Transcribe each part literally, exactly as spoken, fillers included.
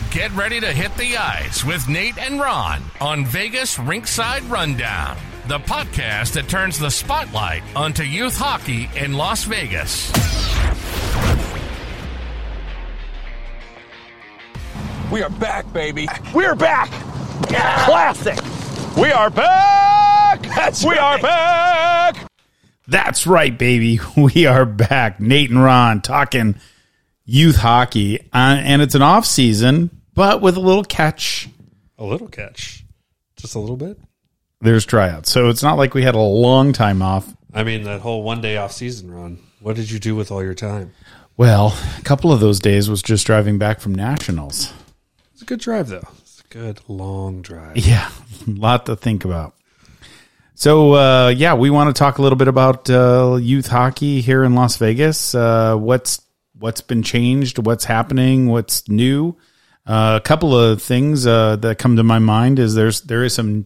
Get ready to hit the ice with Nate and Ron on Vegas Rinkside Rundown, the podcast that turns the spotlight onto youth hockey in Las Vegas. We are back, baby. We're back. Yeah. Classic. We are back. That's we right. are back. That's right, baby. We are back. Nate and Ron talking youth hockey, uh, and it's an off season, but with a little catch. A little catch, just a little bit. There's tryouts, so it's not like we had a long time off. I mean, that whole one day off season, Ron. What did you do with all your time? Well, a couple of those days was just driving back from nationals. It's a good drive, though. It's a good long drive. Yeah, a lot to think about. So, uh, yeah, we want to talk a little bit about uh, youth hockey here in Las Vegas. Uh, what's what's been changed, what's happening, what's new. Uh, a couple of things uh, that come to my mind is there's there is some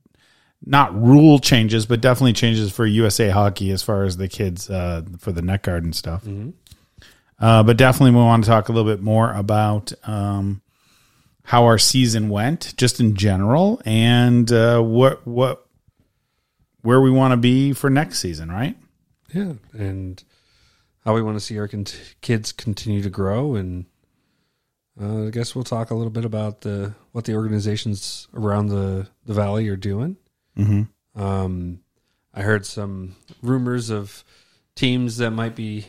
not rule changes, but definitely changes for U S A Hockey as far as the kids uh, for the net guard and stuff. Mm-hmm. Uh, but definitely we want to talk a little bit more about um, how our season went, just in general, and uh, what what where we want to be for next season, right? Yeah, and how we want to see our con- kids continue to grow, and uh, I guess we'll talk a little bit about the what the organizations around the, the valley are doing. Mm-hmm. Um, I heard some rumors of teams that might be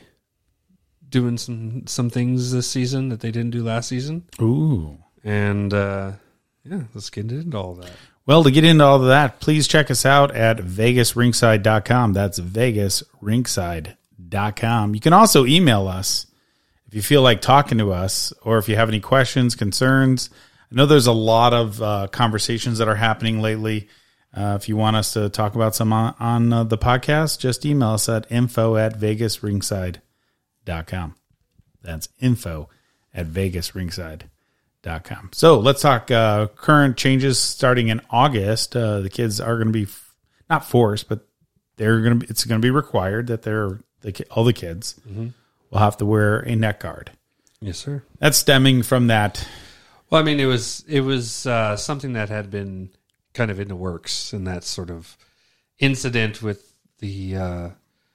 doing some some things this season that they didn't do last season. Ooh, and uh, yeah, let's get into all that. Well, to get into all of that, please check us out at vegas rinkside dot com. That's vegas rinkside dot com. You can also email us if you feel like talking to us, or if you have any questions, concerns. I know there's a lot of uh, conversations that are happening lately. Uh, if you want us to talk about some on, on uh, the podcast, just email us at info at vegas rinkside dot com. That's info at vegas rinkside dot com. So let's talk uh, current changes starting in August. Uh, the kids are going to be f- not forced, but they're going to be, it's going to be required that they're the, all the kids mm-hmm. will have to wear a neck guard. Yes, sir. That's stemming from that. Well, I mean, it was it was uh, something that had been kind of in the works, and that sort of incident with the, uh,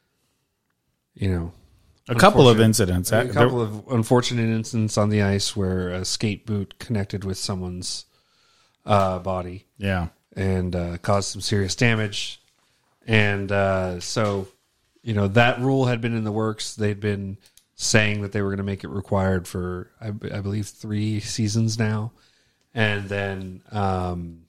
you know, a couple of incidents, a couple of unfortunate incidents on the ice where a skate boot connected with someone's uh, body, yeah, and uh, caused some serious damage. And uh, so, you know, that rule had been in the works. They'd been saying that they were going to make it required for, I, I believe, three seasons now, and then. Um,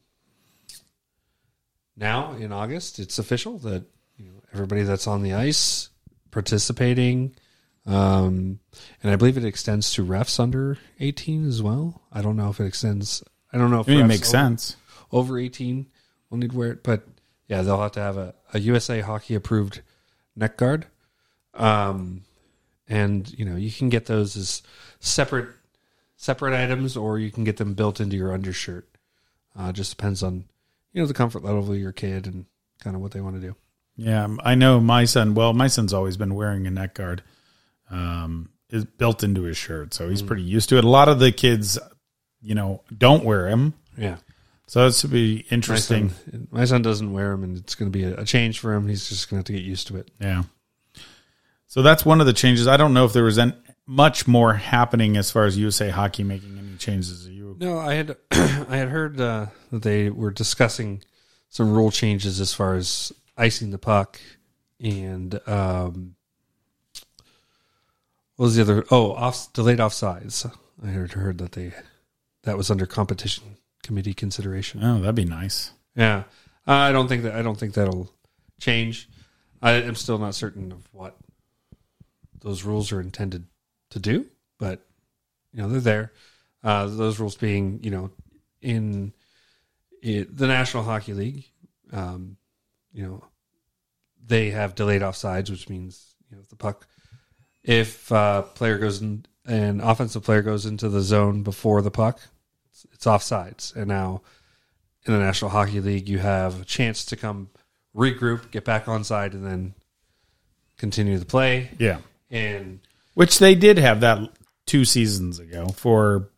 Now, in August, it's official that you know everybody that's on the ice participating, um, and I believe it extends to refs under eighteen as well. I don't know if it extends. I don't know if it refs makes over, sense. Over eighteen will need to wear it, but yeah, they'll have to have a, a U S A Hockey approved neck guard, um, and you know you can get those as separate separate items, or you can get them built into your undershirt. Uh, just depends on. You know, the comfort level of your kid and kind of what they want to do. Yeah, I know my son, well, my son's always been wearing a neck guard. Um, is built into his shirt, so he's mm. pretty used to it. A lot of the kids, you know, don't wear them. Yeah. So it's to be interesting. My son, my son doesn't wear them, and it's going to be a, a change for him. He's just going to have to get used to it. Yeah. So that's one of the changes. I don't know if there was any, much more happening as far as U S A Hockey making any changes. Are you? No, I had I had heard uh, that they were discussing some rule changes as far as icing the puck and um, what was the other? Oh, off delayed offsides. I heard heard that they that was under competition committee consideration. Oh, that'd be nice. Yeah, uh, I don't think that I don't think that'll change. I am still not certain of what those rules are intended to do, but you know they're there. Uh, those rules being, you know, in it, the National Hockey League, um, you know, they have delayed offsides, which means you know the puck, if uh, player goes in, an offensive player goes into the zone before the puck, it's, it's offsides. And now in the National Hockey League, you have a chance to come regroup, get back on side, and then continue the play. Yeah, and which they did have that two seasons ago for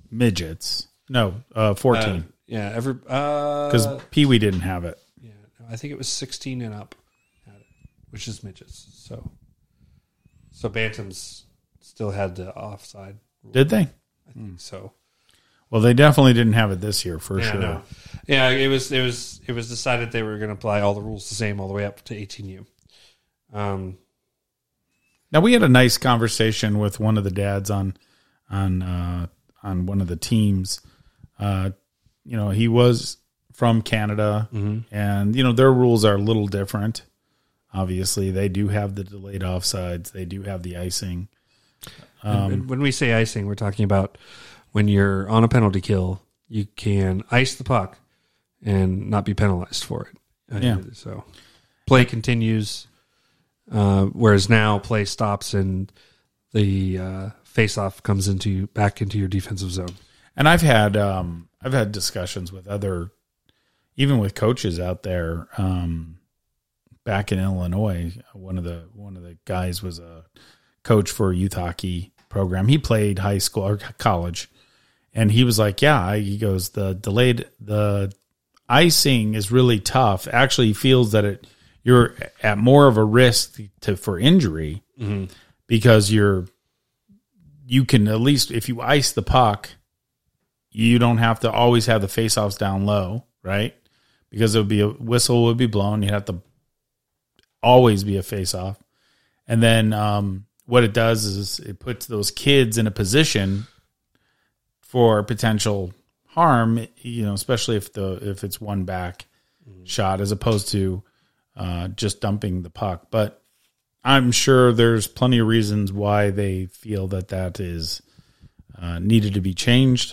midgets. No, uh, fourteen. Uh, yeah, every Because uh, Pee Wee didn't have it. yeah, I think it was sixteen and up, had it, which is midgets. So, so bantams still had the offside rule. Did they? I think so. Well, they definitely didn't have it this year for Yeah, sure. no. Yeah, it was it was it was decided they were going to apply all the rules the same all the way up to eighteen U. Um, Now we had a nice conversation with one of the dads on on uh, on one of the teams. Uh, you know, he was from Canada, mm-hmm. and you know their rules are a little different. Obviously, they do have the delayed offsides. They do have the icing. Um, and when we say icing, we're talking about when you're on a penalty kill, you can ice the puck and not be penalized for it. Uh, Yeah. So play continues, uh, whereas now play stops and the uh, face-off comes into back into your defensive zone. And I've had um, I've had discussions with other, even with coaches out there. Um, back in Illinois, one of the one of the guys was a coach for a youth hockey program. He played high school or college, and he was like, "Yeah," he goes, "the delayed the icing is really tough. Actually, he feels that it you're at more of a risk to for injury Mm-hmm. because you're you can at least if you ice the puck, you don't have to always have the faceoffs down low, right? Because it would be a whistle would be blown. You'd have to always be a face-off. And then um, what it does is it puts those kids in a position for potential harm, you know, especially if the if it's one back mm-hmm. shot as opposed to uh, just dumping the puck. But I'm sure there's plenty of reasons why they feel that that is uh, needed to be changed.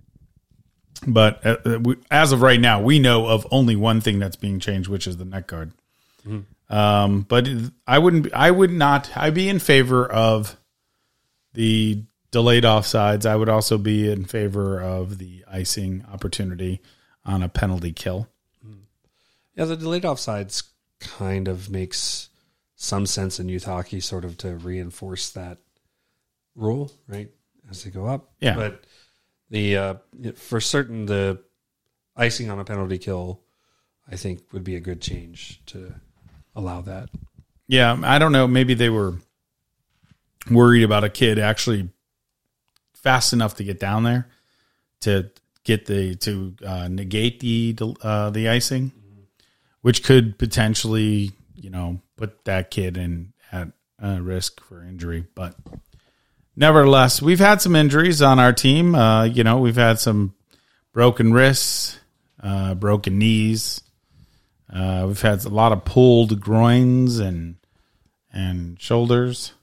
But uh, we, as of right now, we know of only one thing that's being changed, which is the net guard. Mm-hmm. Um, but I wouldn't, I would not, I'd be in favor of the delayed offsides. I would also be in favor of the icing opportunity on a penalty kill. Yeah, the delayed offsides kind of makes some sense in youth hockey, sort of to reinforce that rule, right, as they go up. Yeah. But the uh, for certain, the icing on a penalty kill, I think, would be a good change to allow that. Yeah, I don't know. Maybe they were worried about a kid actually fast enough to get down there to get the to uh, negate the uh, the icing, mm-hmm. which could potentially, you know, put that kid in at uh, risk for injury. But nevertheless, we've had some injuries on our team. Uh, you know, we've had some broken wrists, uh, broken knees. Uh, we've had a lot of pulled groins and and shoulders.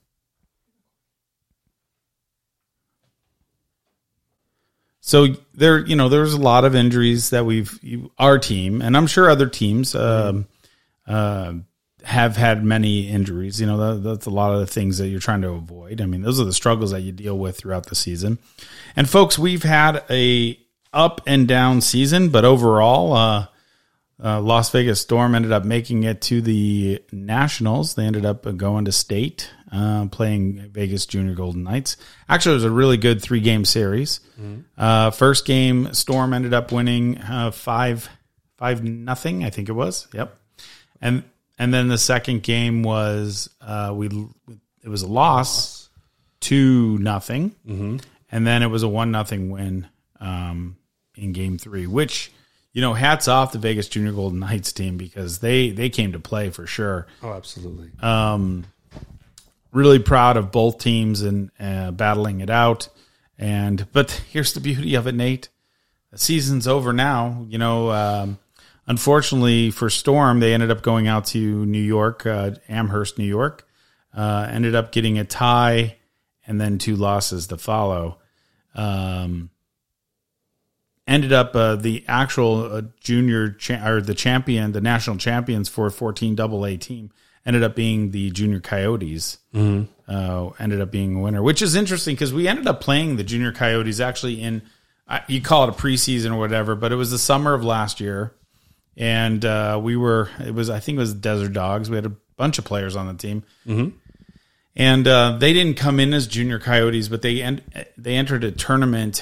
So there, you know, there's a lot of injuries that we've you, our team, and I'm sure other teams um, uh, have had many injuries. You know, that, that's a lot of the things that you're trying to avoid. I mean, those are the struggles that you deal with throughout the season. And folks, we've had a up and down season, but overall, uh, uh, Las Vegas Storm ended up making it to the Nationals. They ended up going to state, uh, playing Vegas Junior Golden Knights. Actually, it was a really good three-game series. Mm-hmm. Uh, first game, Storm ended up winning uh, five, five nothing. I think it was. Yep. And and then the second game was uh, we it was a loss, two nothing, mm-hmm. and then it was a one nothing win um, in game three, which. You know, hats off the Vegas Junior Golden Knights team because they, they came to play for sure. Oh, absolutely. Um, really proud of both teams and uh, battling it out. And but here's the beauty of it, Nate. The season's over now. You know, um, unfortunately for Storm, they ended up going out to New York, uh, Amherst, New York. Uh, ended up getting a tie and then two losses to follow. Um Ended up uh, the actual uh, junior cha- or the champion, the national champions for fourteen double A team ended up being the Junior Coyotes. Mm-hmm. Uh, ended up being a winner, which is interesting because we ended up playing the Junior Coyotes actually in uh, you call it a preseason or whatever, but it was the summer of last year, and uh, we were it was I think it was Desert Dogs. We had a bunch of players on the team. Mm-hmm. And uh, they didn't come in as Junior Coyotes, but they en- they entered a tournament.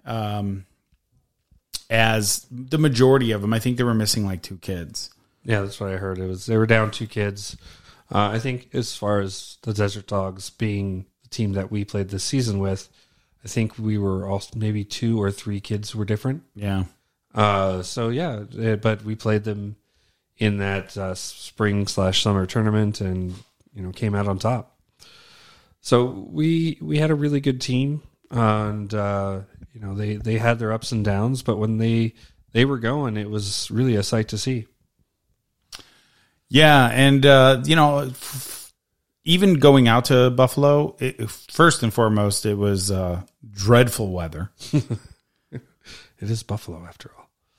um, as the majority of them. I think they were missing like two kids. Yeah, that's what I heard. It was they were down two kids. Uh, I think as far as the Desert Dogs being the team that we played this season with, I think we were also maybe two or three kids were different. Yeah. Uh, so yeah, eh, but we played them in that uh, spring slash summer tournament, and you know came out on top. So we we had a really good team, and uh, you know they, they had their ups and downs, but when they they were going, it was really a sight to see. Yeah, and uh, you know, f- even going out to Buffalo, it, first and foremost, it was uh, dreadful weather. It is Buffalo, after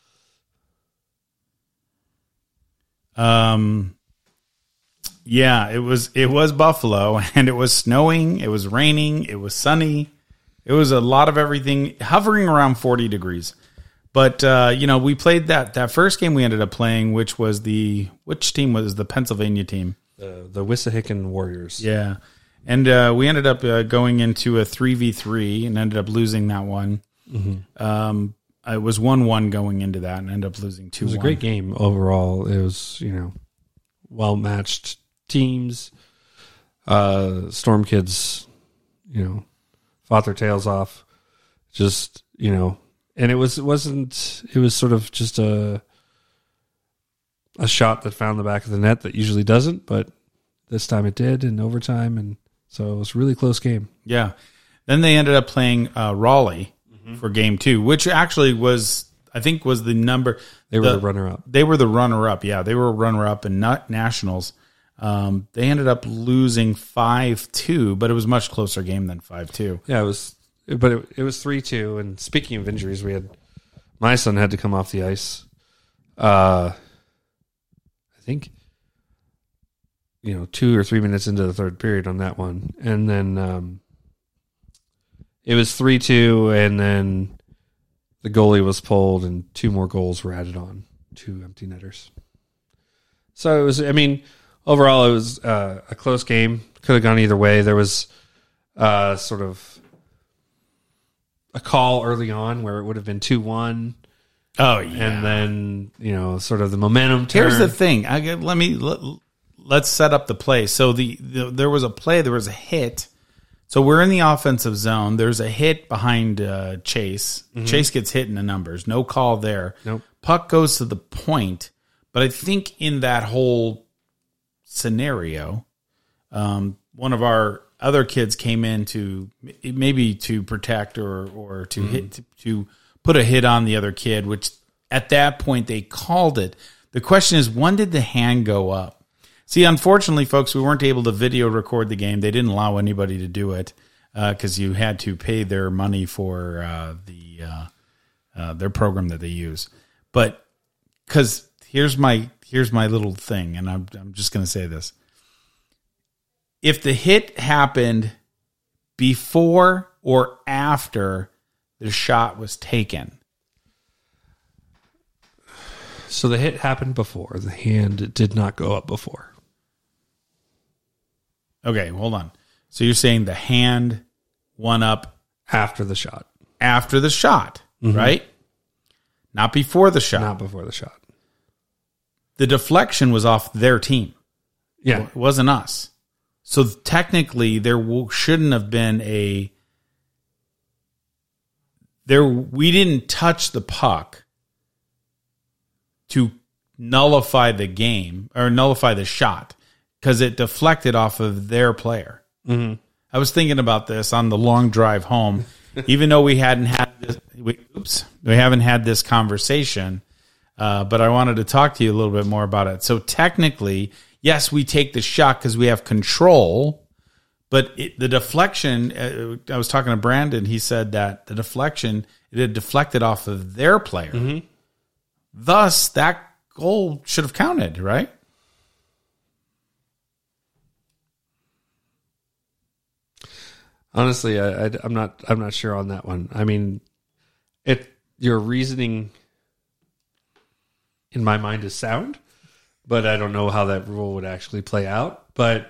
all. Um, yeah, it was it was Buffalo, and it was snowing, it was raining, it was sunny, it was a lot of everything, hovering around forty degrees. But uh, you know, we played that that first game we ended up playing, which was the which team was the Pennsylvania team, The the Wissahickon Warriors. yeah, and uh, we ended up uh, going into a three v three and ended up losing that one. Mm-hmm. Um, it was one one going into that, and ended up losing two. It was a great game overall. It was, you know, well matched teams. Uh, Storm Kids, you know, fought their tails off. Just, you know, and it was it wasn't it was sort of just a a shot that found the back of the net that usually doesn't, but this time it did in overtime, and so it was a really close game. Yeah. Then they ended up playing uh, Raleigh mm-hmm. for game two, which actually was, I think, was the number. They were the, the runner-up. They were the runner-up, yeah. They were runner-up in not nationals. Um, they ended up losing five two, but it was a much closer game than five two. Yeah, it was, but it, it was three two, and speaking of injuries, we had, my son had to come off the ice. Uh, I think, you know, two or three minutes into the third period on that one. And then um, it was three two, and then the goalie was pulled, and two more goals were added on, two empty netters. So it was, I mean, overall it was uh, a close game. Could have gone either way. There was uh, sort of a call early on where it would have been two one. Oh, yeah. And then, you know, sort of the momentum turned. Here's the thing. I get, let me let, let's set up the play. So the, the there was a play, there was a hit. So we're in the offensive zone. There's a hit behind uh, Chase. Mm-hmm. Chase gets hit in the numbers. No call there. Nope. Puck goes to the point. But I think in that whole scenario, um, one of our other kids came in to maybe to protect or or to mm-hmm. hit to, to put a hit on the other kid, which at that point they called it. The question is, when did the hand go up? See, unfortunately, folks, we weren't able to video record the game. They didn't allow anybody to do it because uh, you had to pay their money for uh, the uh, uh, their program that they use. But because here's my here's my little thing, and I'm I'm just going to say this: if the hit happened before or after the shot was taken. So the hit happened before. The hand did not go up before. Okay, hold on. So you're saying the hand went up after the shot. After the shot, mm-hmm. right? Not before the shot. Not before the shot. The deflection was off their team. Yeah. It wasn't us. So technically there shouldn't have been a... There, we didn't touch the puck to nullify the game or nullify the shot because it deflected off of their player. Mm-hmm. I was thinking about this on the long drive home, even though we hadn't had this, we, oops, we haven't had this conversation, uh, but I wanted to talk to you a little bit more about it. So technically, yes, we take the shot because we have control. But it, the deflection, uh, I was talking to Brandon, he said that the deflection, it had deflected off of their player. Mm-hmm. Thus, that goal should have counted, right? Honestly, I, I, I'm not. I'm not sure on that one. I mean, it. Your reasoning, in my mind, is sound, but I don't know how that rule would actually play out. But,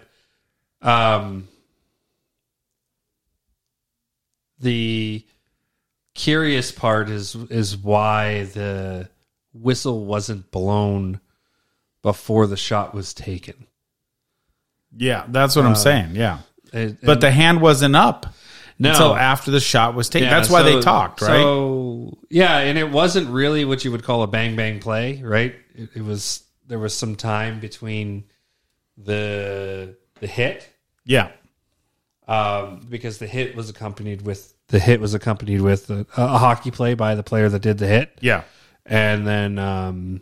um. The curious part is is why the whistle wasn't blown before the shot was taken. Yeah, that's what uh, I'm saying. Yeah. It, but the hand wasn't up no. until after the shot was taken. Yeah, that's why so, they talked, right? So, yeah, and it wasn't really what you would call a bang-bang play, right? It, it was there was some time between the the hit. Yeah. Um, because the hit was accompanied with the hit was accompanied with a, a hockey play by the player that did the hit. Yeah. And then um,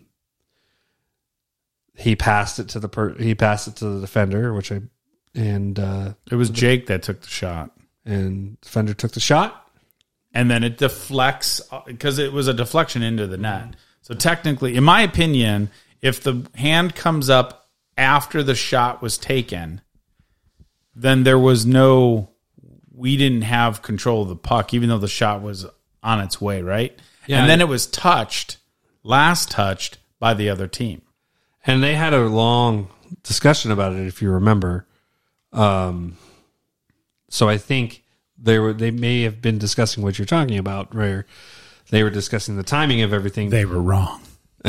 he passed it to the per, he passed it to the defender, which I and uh, it was Jake that took the shot, and the defender took the shot, and then it deflects because it was a deflection into the net. So technically, in my opinion, if the hand comes up after the shot was taken, then there was no, we didn't have control of the puck, even though the shot was on its way, right? Yeah, and then it was touched, last touched by the other team. And they had a long discussion about it, if you remember. Um, so I think they were they may have been discussing what you're talking about, where they were discussing the timing of everything. They were wrong.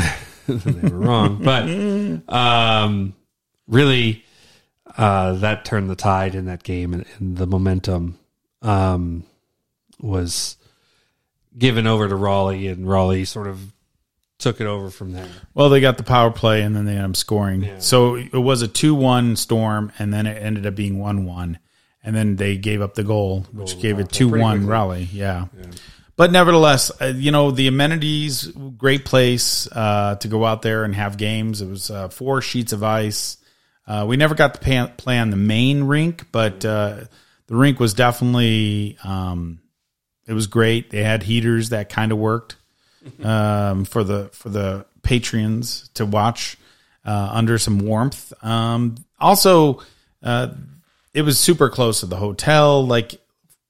They were wrong, but um, really, uh, that turned the tide in that game, and, and the momentum um, was given over to Raleigh, and Raleigh sort of took it over from there. Well, they got the power play, and then they ended up scoring. Yeah. So it was a two one Storm, and then it ended up being one one. And then they gave up the goal, which goal gave it two one Raleigh. Yeah. yeah. But nevertheless, uh, you know, the amenities, great place uh, to go out there and have games. It was uh, four sheets of ice. Uh, we never got to pay, play on the main rink, but uh, the rink was definitely, um, it was great. They had heaters that kind of worked um, for the for the patrons to watch uh, under some warmth. Um, also, uh, it was super close to the hotel. Like,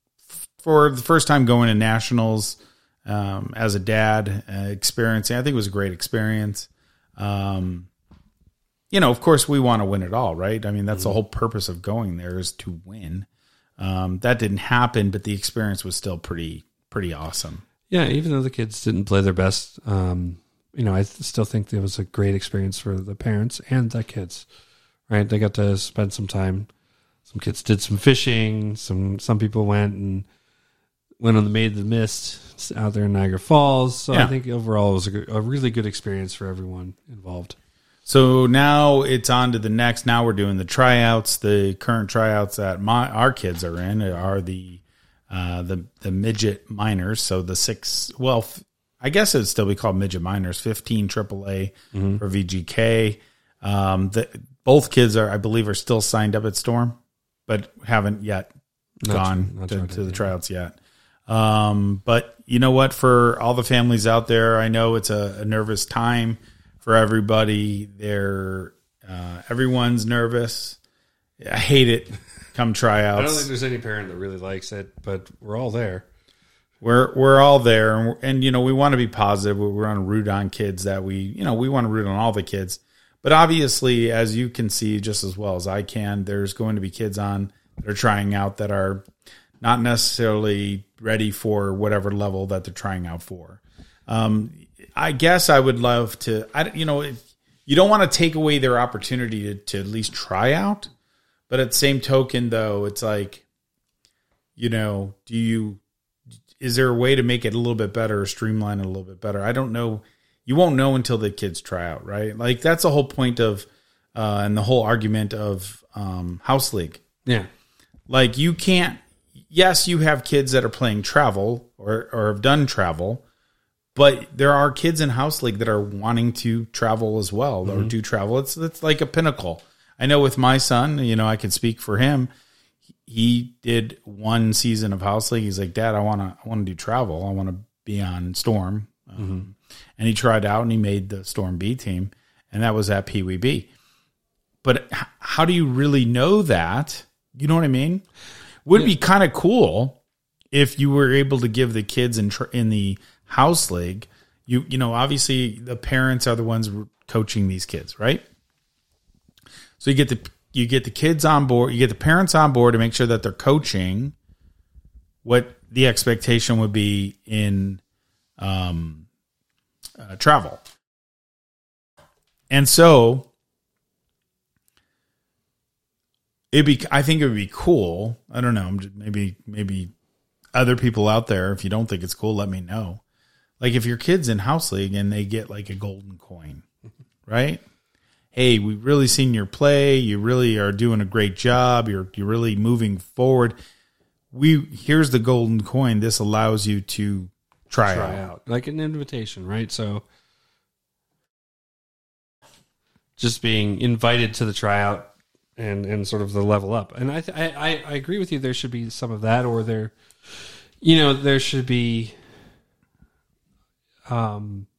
for the first time going to nationals um, as a dad, uh, experiencing, I think it was a great experience. Um, you know, of course, we want to win it all, right? I mean, that's mm-hmm. the whole purpose of going there, is to win. Um, that didn't happen, but the experience was still pretty, pretty awesome. Yeah, even though the kids didn't play their best, um, you know, I th- still think it was a great experience for the parents and the kids, right? They got to spend some time. Some kids did some fishing. Some some people went and went on the Made the Mist out there in Niagara Falls. So yeah. I think overall it was a, good, a really good experience for everyone involved. So now it's on to the next. Now we're doing the tryouts. The current tryouts that my our kids are in are the uh, the the midget minors. So the six, well, I guess it'd still be called midget minors. Fifteen triple A mm-hmm. for V G K. Um, the, both kids are, I believe, are still signed up at Storm, but haven't yet not gone not to, to the tryouts yet. Um, but you know what? For all the families out there, I know it's a, a nervous time for everybody. They're uh, everyone's nervous. I hate it. Come tryouts. I don't think there's any parent that really likes it, but we're all there. We're we're all there, and, and you know we want to be positive. We want to root on kids that we you know we want to root on all the kids. But obviously, as you can see just as well as I can, there's going to be kids on that are trying out that are not necessarily ready for whatever level that they're trying out for. Um, I guess I would love to, I, you know, if, you don't want to take away their opportunity to, to at least try out. But at the same token, though, it's like, you know, do you, is there a way to make it a little bit better or streamline it a little bit better? I don't know. You won't know until the kids try out, right? Like, that's the whole point of, uh, and the whole argument of um, House League. Yeah. Like, you can't, yes, you have kids that are playing travel or, or have done travel, but there are kids in House League that are wanting to travel as well, mm-hmm. or do travel. It's it's like a pinnacle. I know with my son, you know, I can speak for him. He did one season of House League. He's like, Dad, I want to I want to do travel. I want to be on Storm. Um, mm-hmm. And he tried out and he made the Storm B team, and that was at Pee Wee B. But h- how do you really know that? You know what I mean? Would yeah. be kind of cool if you were able to give the kids in tr- in the House League, you you know, obviously the parents are the ones coaching these kids, right? So you get the you get the kids on board, you get the parents on board to make sure that they're coaching what the expectation would be in um, uh, travel. And so it'd be, I think it would be cool. I don't know. Maybe, maybe other people out there, if you don't think it's cool, let me know. Like if your kid's in house league and they get like a golden coin, right? Hey, we've really seen your play. You really are doing a great job. You're you're really moving forward. We here's the golden coin. This allows you to try, try out. out like an invitation, right? So just being invited to the tryout and and sort of the level up. And I th- I I agree with you. There should be some of that, or there, you know, there should be um.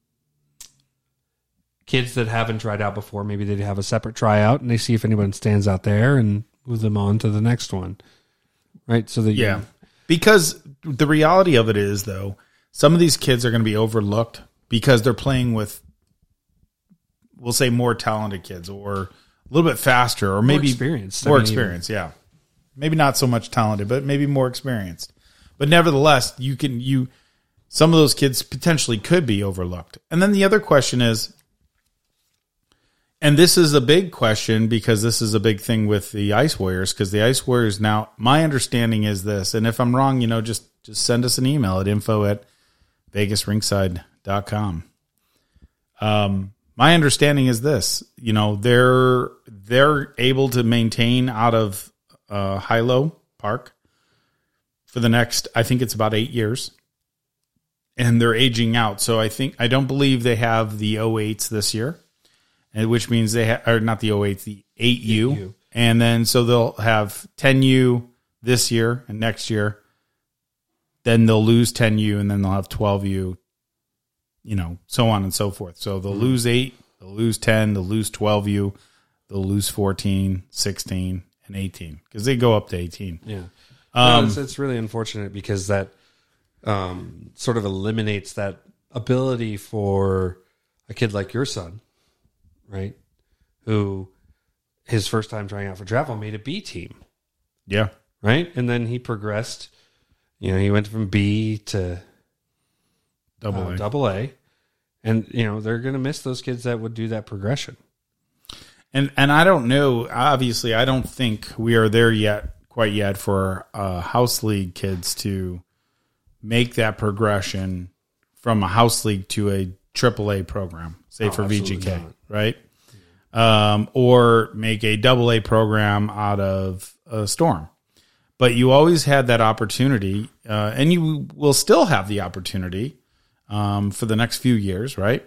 kids that haven't tried out before, maybe they have a separate tryout and they see if anyone stands out there and move them on to the next one. Right. So that, yeah, you, because the reality of it is though, some of these kids are going to be overlooked because they're playing with, we'll say more talented kids or a little bit faster or maybe more experienced. More I mean, experienced. Yeah. Maybe not so much talented, but maybe more experienced, but nevertheless, you can, you, some of those kids potentially could be overlooked. And then the other question is, and this is a big question because this is a big thing with the Ice Warriors, because the Ice Warriors now, my understanding is this, and if I'm wrong, you know, just, just send us an email at info at vegas ringside dot com. Um, my understanding is this, you know, they're, they're able to maintain out of uh, Hilo Park for the next, I think it's about eight years. And they're aging out. So I think, I don't believe they have the oh eights this year. And which means they ha- are not the oh eight, the eight U. eight U. And then so they'll have ten U this year and next year. Then they'll lose ten U and then they'll have twelve U, you know, so on and so forth. So they'll mm-hmm. lose eight, they'll lose ten, they'll lose twelve U, they'll lose fourteen, sixteen, and eighteen because they go up to eighteen. Yeah. Um, no, it's, it's really unfortunate because that um, sort of eliminates that ability for a kid like your son. Right, who his first time trying out for travel made a B team. Yeah. Right, and then he progressed. You know, he went from B to double uh, A. Double A, and you know they're going to miss those kids that would do that progression. And and I don't know. Obviously, I don't think we are there yet, quite yet, for uh, house league kids to make that progression from a house league to a triple A program, say oh, for V G K, not. right? Yeah. Um, or make a double A program out of a Storm. But you always had that opportunity, uh, and you will still have the opportunity um, for the next few years, right,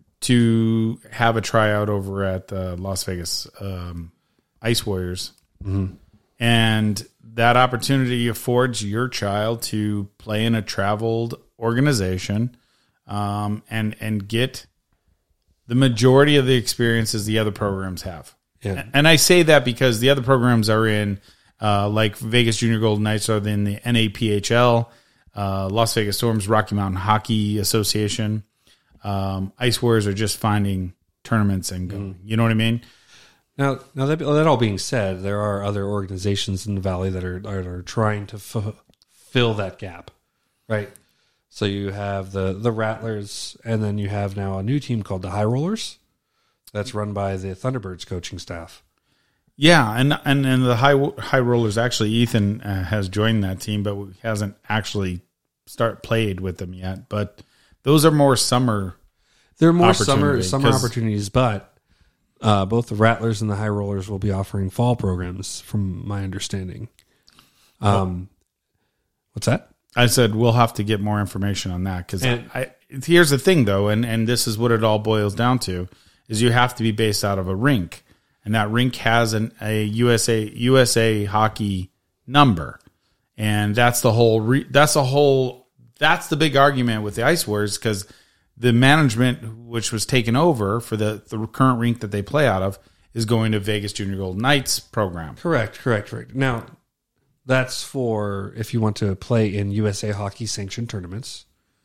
to have a tryout over at the Las Vegas um, Ice Warriors. Mm-hmm. And that opportunity affords your child to play in a traveled organization um, and and get the majority of the experiences the other programs have. Yeah. And I say that because the other programs are in, uh, like Vegas Junior Golden Knights are in the N A P H L, uh, Las Vegas Storms, Rocky Mountain Hockey Association. Um, Ice Warriors are just finding tournaments and going. Mm. You know what I mean? Now, now that, that all being said, there are other organizations in the Valley that are that are trying to f- fill that gap, right? So you have the the Rattlers, and then you have now a new team called the High Rollers, that's run by the Thunderbirds coaching staff. Yeah, and and, and the High High Rollers, actually, Ethan uh, has joined that team, but hasn't actually start played with them yet. But those are more summer. They're more summer summer opportunities, but. Uh, both the Rattlers and the High Rollers will be offering fall programs, from my understanding. Um, what's that? I said we'll have to get more information on that because I, I, here's the thing, though, and, and this is what it all boils down to: is you have to be based out of a rink, and that rink has an a U S A U S A hockey number, and that's the whole. Re, that's the whole. That's the big argument with the Ice Warriors because. The management, which was taken over for the, the current rink that they play out of, is going to Vegas Junior Golden Knights program. Correct, correct, correct. Now, that's for if you want to play in U S A Hockey sanctioned tournaments.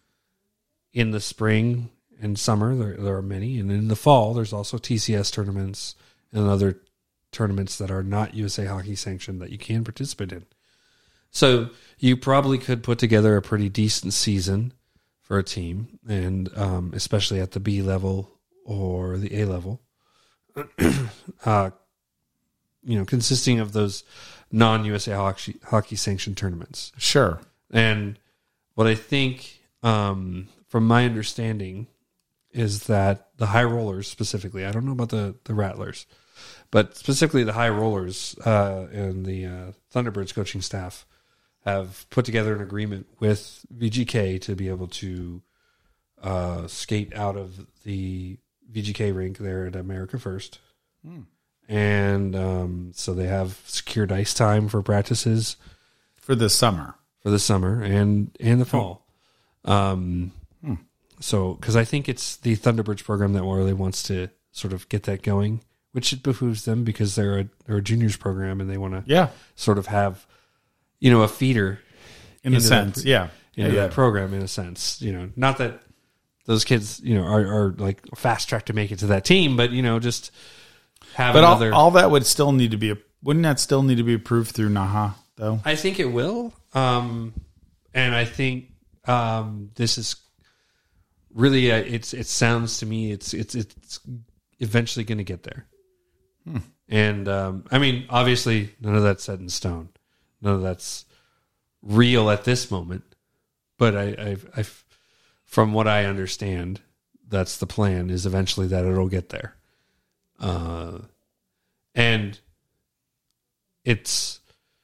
In the spring and summer, there, there are many. And in the fall, there's also T C S tournaments and other tournaments that are not U S A Hockey sanctioned that you can participate in. So you probably could put together a pretty decent season for a team, and um, especially at the B level or the A level, uh, you know, consisting of those non-U S A hockey, hockey sanctioned tournaments. Sure. And what I think, um, from my understanding, is that the high rollers specifically, I don't know about the, the Rattlers, but specifically the high rollers uh, and the uh, Thunderbirds coaching staff have put together an agreement with V G K to be able to uh, skate out of the V G K rink there at America First. Hmm. And um, so they have secured ice time for practices. For the summer. For the summer and, and the fall. Um, hmm. So, because I think it's the Thunderbirds program that really wants to sort of get that going, which it behooves them because they're a, they're a juniors program and they want to yeah. sort of have, you know, a feeder. In a sense, that, yeah. Into yeah, that yeah. program, in a sense. You know, not that those kids, you know, are, are like fast track to make it to that team, but, you know, just have but another. All, all that would still need to be, wouldn't that still need to be approved through N A H A, though? I think it will. Um, and I think um, this is really, uh, it's it sounds to me, it's it's it's eventually going to get there. Hmm. And, um, I mean, obviously, none of that's set in stone. None of that's real at this moment. But I, I've, I've, from what I understand, that's the plan, is eventually that it'll get there. Uh, and it's,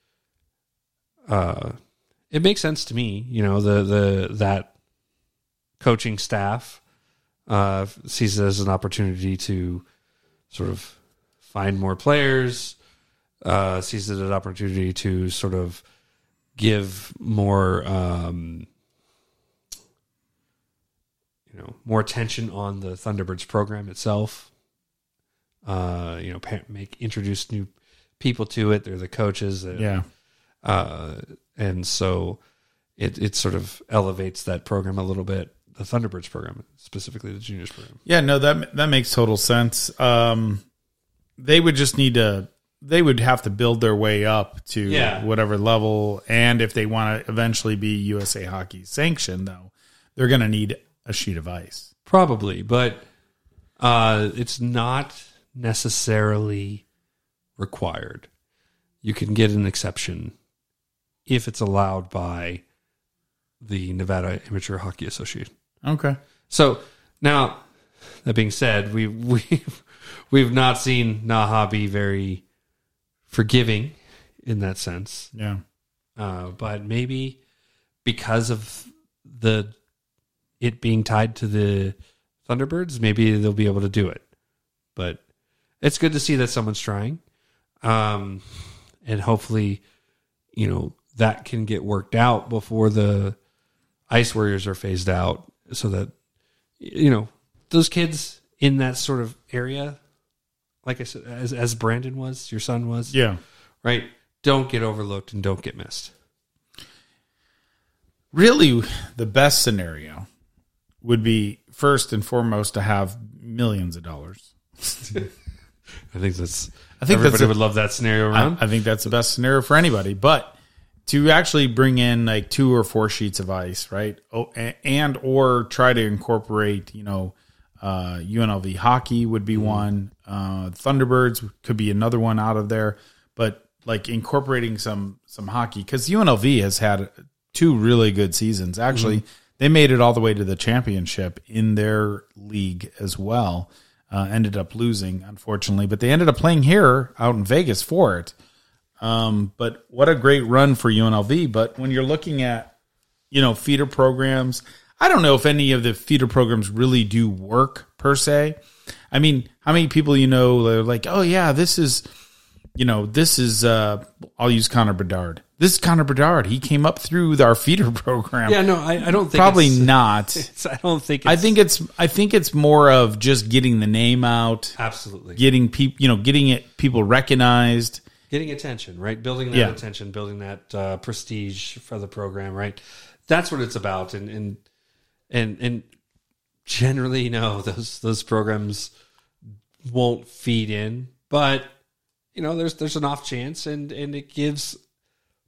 uh, it makes sense to me, you know, the, the, that coaching staff, uh, sees it as an opportunity to sort of find more players, uh, sees it as an opportunity to sort of give more, um, you know, more attention on the Thunderbirds program itself. Uh, you know, make introduce new people to it. They're the coaches. That, yeah. Uh, and so it it sort of elevates that program a little bit. The Thunderbirds program, specifically the juniors program. Yeah, no, that that makes total sense. Um, they would just need to. They would have to build their way up to yeah. whatever level, and if they want to eventually be U S A Hockey sanctioned, though, they're going to need a sheet of ice. Probably, but uh, it's not necessarily required. You can get an exception if it's allowed by the Nevada Amateur Hockey Association. Okay. So now, that being said, we we've we've not seen N A H A be very forgiving in that sense. Yeah. Uh, but maybe because of the it being tied to the Thunderbirds, maybe they'll be able to do it. But it's good to see that someone's trying. Um, and hopefully, you know, that can get worked out before the Ice Warriors are phased out, so that, you know, those kids in that sort of area, like I said, as, as Brandon was, your son was, Yeah. right? Don't get overlooked and don't get missed. Really, the best scenario would be first and foremost to have millions of dollars. I think that's. I think everybody that's a, would love that scenario around. I, I think that's the best scenario for anybody. But to actually bring in like two or four sheets of ice, right? Oh, and, and or try to incorporate, you know, uh, U N L V hockey would be mm. one. Uh, Thunderbirds could be another one out of there. But like incorporating some some hockey, because U N L V has had two really good seasons. Actually, mm-hmm. they made it all the way to the championship in their league as well. Uh, ended up losing, unfortunately, but they ended up playing here out in Vegas for it. Um, but what a great run for U N L V. But when you're looking at, you know, feeder programs, I don't know if any of the feeder programs really do work per se. I mean, how many people, you know, are like, oh yeah, this is, you know, this is, uh, I'll use Connor Bedard. This is Connor Bedard. He came up through our feeder program. Yeah, no, I, I don't think probably it's, not. It's, I don't think. It's, I think it's. I think it's more of just getting the name out. Absolutely. Getting people, you know, getting it people recognized. Getting attention, right? Building that yeah. attention, building that uh, prestige for the program, right? That's what it's about, and and and and generally, you know, those those programs won't feed in, but you know, there's there's an off chance, and and it gives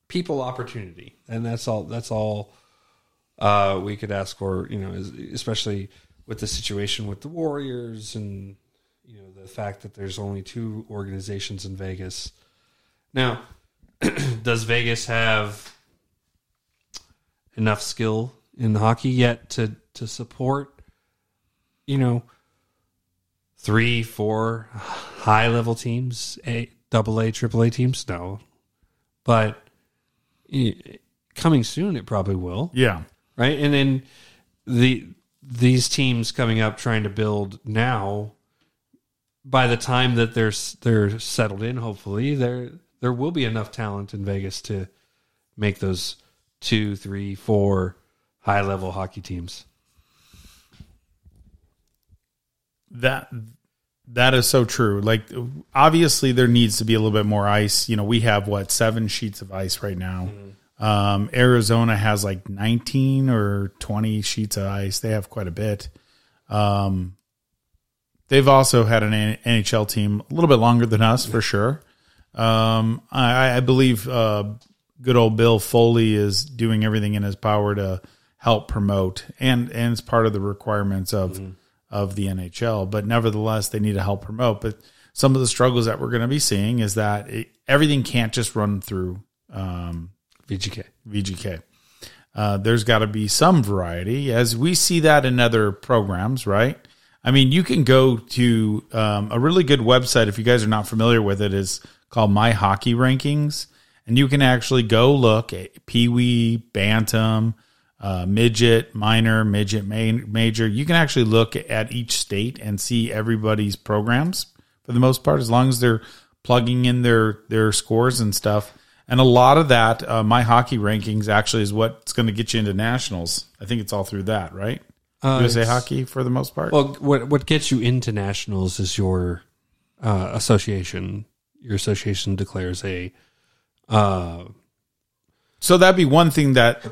people opportunity, and that's all. That's all uh, we could ask for. You know, especially with the situation with the Warriors, and you know the fact that there's only two organizations in Vegas now. Does Vegas have enough skill in hockey yet to to support, you know, three, four high level teams, a double A, triple A teams? No, but coming soon, it probably will. Yeah, right. And then the these teams coming up trying to build now. By the time that they're they're settled in, hopefully there there will be enough talent in Vegas to make those two, three, four high level hockey teams. That that is so true. Like, obviously, there needs to be a little bit more ice. You know, we have what seven sheets of ice right now. Mm-hmm. Um, Arizona has like nineteen or twenty sheets of ice. They have quite a bit. Um, they've also had an N H L team a little bit longer than us, for sure. Um, I, I believe uh, good old Bill Foley is doing everything in his power to help promote, and and it's part of the requirements of mm-hmm. of the N H L. But nevertheless, they need to help promote. But some of the struggles that we're going to be seeing is that it, everything can't just run through um, V G K. V G K. Uh, there's got to be some variety, as we see that in other programs, right? I mean, you can go to um, a really good website, if you guys are not familiar with it, is called My Hockey Rankings. And you can actually go look at Pee-wee, Bantam, uh, Midget, Minor, Midget, Major. You can actually look at each state and see everybody's programs for the most part, as long as they're plugging in their, their scores and stuff. And a lot of that, uh, My Hockey Rankings actually is what's going to get you into nationals. I think it's all through that, right? Uh, U S A Hockey for the most part. Well, what what gets you into nationals is your uh, association. Your association declares a. Uh, so that'd be one thing that.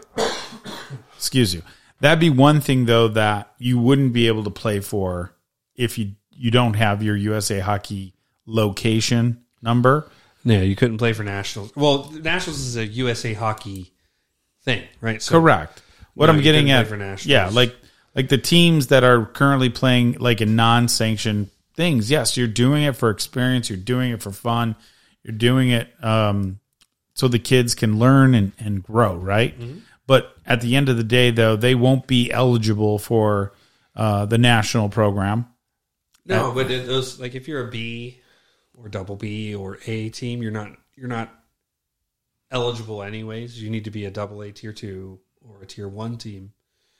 excuse you. That'd be one thing though that you wouldn't be able to play for if you you don't have your U S A Hockey location number. Yeah, you couldn't play for nationals. Well, nationals is a U S A Hockey thing, right? So, correct. What no, I'm getting at, for nationals. yeah, like. Like the teams that are currently playing like in non-sanctioned things, yes, you're doing it for experience. You're doing it for fun. You're doing it um, so the kids can learn and, and grow, right? Mm-hmm. But at the end of the day, though, they won't be eligible for uh, the national program. No, but those like if you're a B or double B or A team, you're not you're not eligible anyways. You need to be a double A tier two or a tier one team.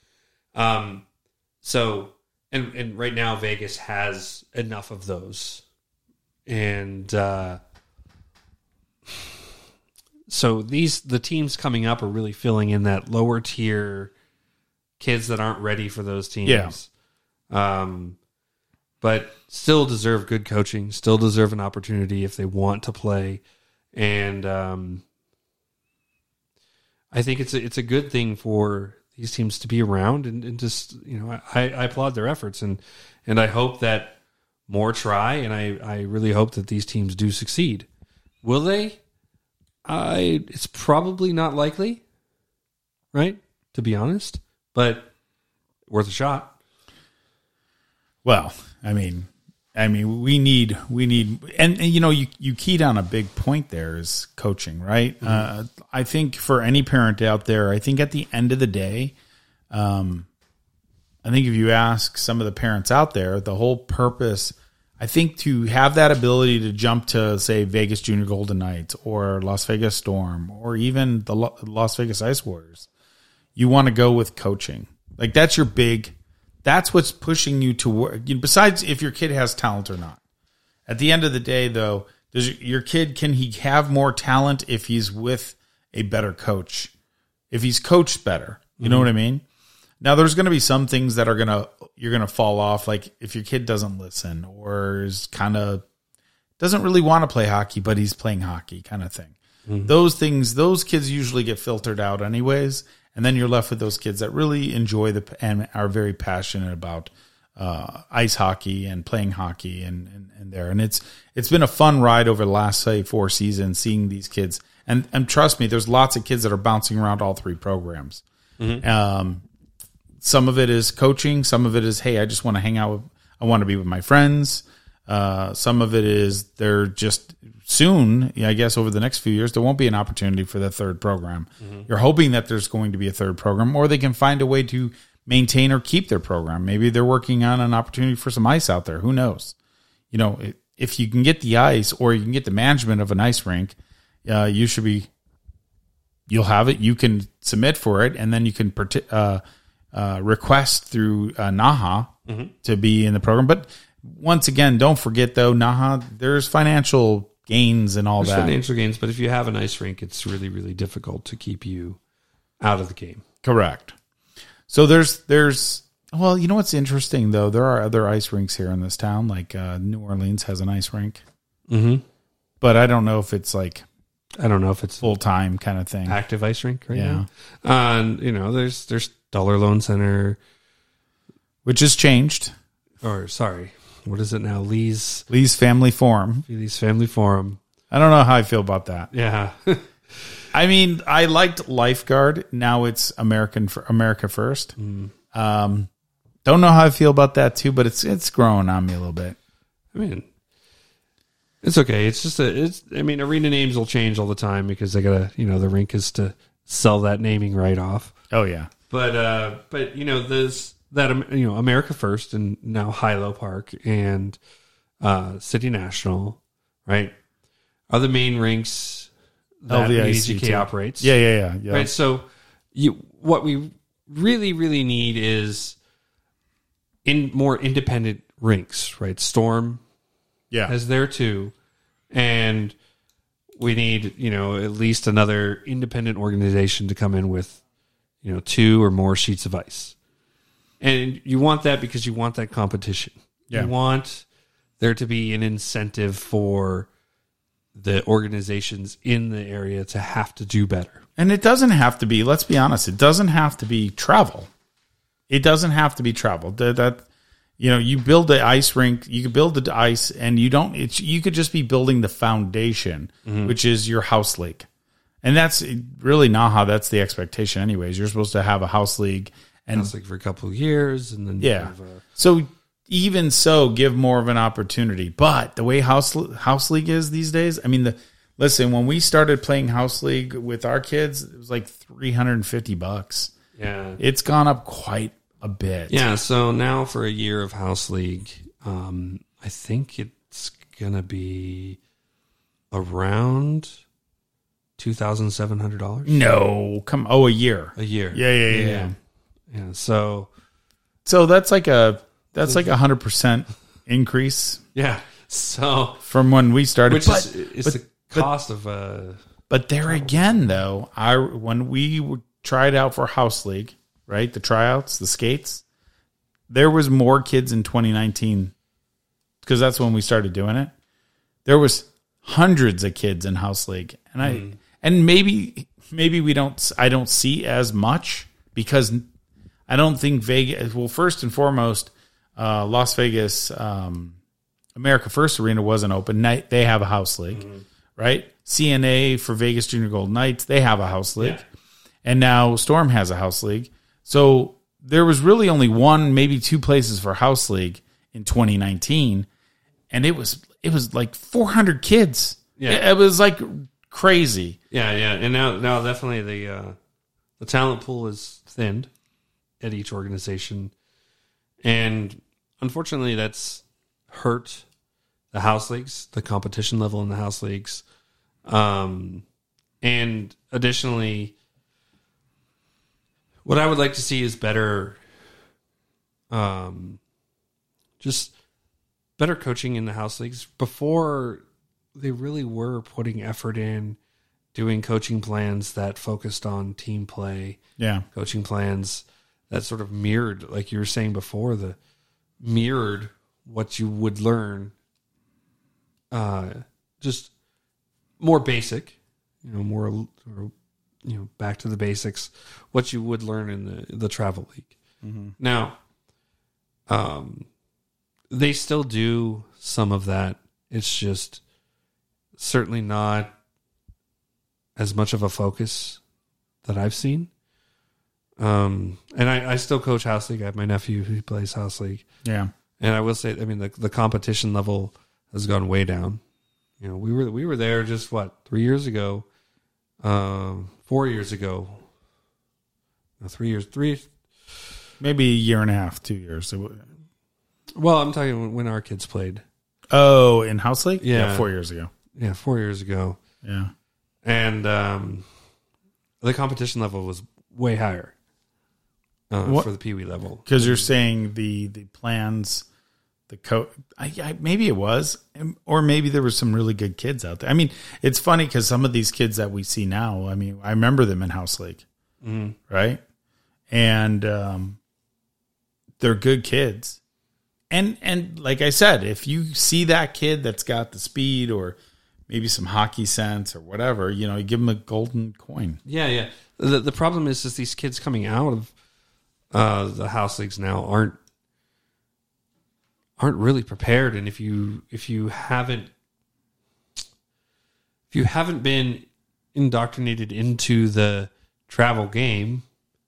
Um, so, and, and right now Vegas has enough of those. And, uh, so these, the teams coming up are really filling in that lower tier kids that aren't ready for those teams. Yeah. Um, but still deserve good coaching, still deserve an opportunity if they want to play. And, um, I think it's a, it's a good thing for these teams to be around, and, and just, you know, I, I applaud their efforts, and, and I hope that more try, and I, I really hope that these teams do succeed. Will they? I it's probably not likely, right? To be honest, but worth a shot. Well, I mean, I mean, we need we need, and, and you know, you you keyed on a big point there is coaching, right? Mm-hmm. Uh, I think for any parent out there, I think at the end of the day, um, I think if you ask some of the parents out there, the whole purpose, I think, to have that ability to jump to, say, Vegas Junior Golden Knights or Las Vegas Storm or even the Las Vegas Ice Warriors, you want to go with coaching. Like, that's your big, that's what's pushing you to work. Besides if your kid has talent or not. At the end of the day, though, does your kid, can he have more talent if he's with a better coach? If he's coached better, you mm-hmm. know what I mean? Now, there's going to be some things that are going to, you're going to fall off. Like if your kid doesn't listen or is kind of, doesn't really want to play hockey, but he's playing hockey kind of thing. Mm-hmm. Those things, those kids usually get filtered out anyways. And then you're left with those kids that really enjoy the, and are very passionate about uh, ice hockey and playing hockey and, and, and there. And it's, it's been a fun ride over the last, say, four seasons, seeing these kids. And and trust me, there's lots of kids that are bouncing around all three programs. Mm-hmm. Um, some of it is coaching. Some of it is, hey, I just want to hang out with, I want to be with my friends. Uh, some of it is they're just soon, I guess over the next few years, there won't be an opportunity for the third program. Mm-hmm. You're hoping that there's going to be a third program, or they can find a way to maintain or keep their program. Maybe they're working on an opportunity for some ice out there. Who knows? You know, if you can get the ice or you can get the management of an ice rink, uh, you should be, you'll have it. You can submit for it, and then you can uh, uh, request through uh, NAHA mm-hmm. to be in the program. But once again, don't forget though, NAHA, there's financial gains and all there's that. Financial gains, but if you have an ice rink, it's really, really difficult to keep you out of the game. Correct. So there's, there's, well, you know what's interesting though? There are other ice rinks here in this town, like uh, New Orleans has an ice rink. Mm-hmm. But I don't know if it's like, I don't know if it's full time kind of thing. Active ice rink right yeah. now. Uh, and you know, there's there's Dollar Loan Center, which has changed. Or sorry, what is it now? Lee's Lee's Family Forum. Lee's Family Forum. I don't know how I feel about that. Yeah. I mean, I liked Lifeguard. Now it's American America First. Mm. Um, don't know how I feel about that too, but it's it's growing on me a little bit. I mean, it's okay. It's just a. It's. I mean, arena names will change all the time because they gotta. You know, the rink is to sell that naming right off. Oh yeah. But uh, but you know, there's that. You know, America First and now Hilo Park and uh, City National, right, are the main rinks that the A G K operates. Yeah, yeah, yeah, yeah. Right. So, you what we really, really need is in more independent rinks, right? Storm. Yeah. As there too. And we need, you know, at least another independent organization to come in with, you know, two or more sheets of ice. And you want that because you want that competition. Yeah. You want there to be an incentive for the organizations in the area to have to do better. And it doesn't have to be, let's be honest, it doesn't have to be travel. It doesn't have to be travel. That, that You know, you build the ice rink, you could build the ice, and you don't, it's, you could just be building the foundation, mm-hmm. which is your house league. And that's really not how that's the expectation anyways. You're supposed to have a house league. And house league for a couple of years. And then yeah. Have a, so even so, give more of an opportunity. But the way house, house league is these days, I mean, the listen, when we started playing house league with our kids, it was like three hundred fifty bucks. Yeah. It's gone up quite a bit. Yeah, so now for a year of House League, um, I think it's going to be around two thousand seven hundred dollars. No, come oh, a year. A year. Yeah, yeah, yeah. Yeah, yeah. yeah so so that's like a that's like a one hundred percent increase. Yeah. So from when we started, which but, is it's but, the cost but, of uh But there again though, I when we tried out for House League, right? The tryouts, the skates. There was more kids in twenty nineteen because that's when we started doing it. There was hundreds of kids in House League, and I mm. and maybe maybe we don't. I don't see as much because I don't think Vegas. Well, first and foremost, uh, Las Vegas um, America First Arena wasn't open. They have a House League, mm. right? C N A for Vegas Junior Gold Knights, they have a House League, yeah. and now Storm has a House League. So there was really only one, maybe two places for House League in twenty nineteen, and it was it was like four hundred kids. Yeah, it, it was like crazy. Yeah, yeah, and now now definitely the uh, the talent pool is thinned at each organization, and unfortunately, that's hurt the house leagues, the competition level in the house leagues, um, and additionally. What I would like to see is better, um, just better coaching in the house leagues. Before, they really were putting effort in doing coaching plans that focused on team play. Yeah, coaching plans that sort of mirrored, like you were saying before, the mirrored what you would learn. Uh, just more basic, you know, more. more you know, back to the basics, what you would learn in the, the travel league. Mm-hmm. Now, um, they still do some of that. It's just certainly not as much of a focus that I've seen. Um, and I, I still coach house league. I have my nephew who plays house league. Yeah. And I will say, I mean, the the competition level has gone way down. You know, we were we were there just what three years ago, um, four years ago, no, three years, three, maybe a year and a half, two years. Well, I'm talking when, when our kids played. Oh, in house league? Yeah. yeah, four years ago. Yeah, four years ago. Yeah, and um, the competition level was way higher uh, What- for the Pee Wee level. because you're saying the the plans, the coach. I, I, maybe it was, or maybe there were some really good kids out there. I mean, it's funny because some of these kids that we see now. I mean, I remember them in house league, Mhm. right? And um, they're good kids. And and like I said, if you see that kid that's got the speed or maybe some hockey sense or whatever, you know, you give them a golden coin. Yeah, yeah. The the problem is, is these kids coming out of uh, the house leagues now aren't aren't really prepared, and if you if you haven't if you haven't been indoctrinated into the travel game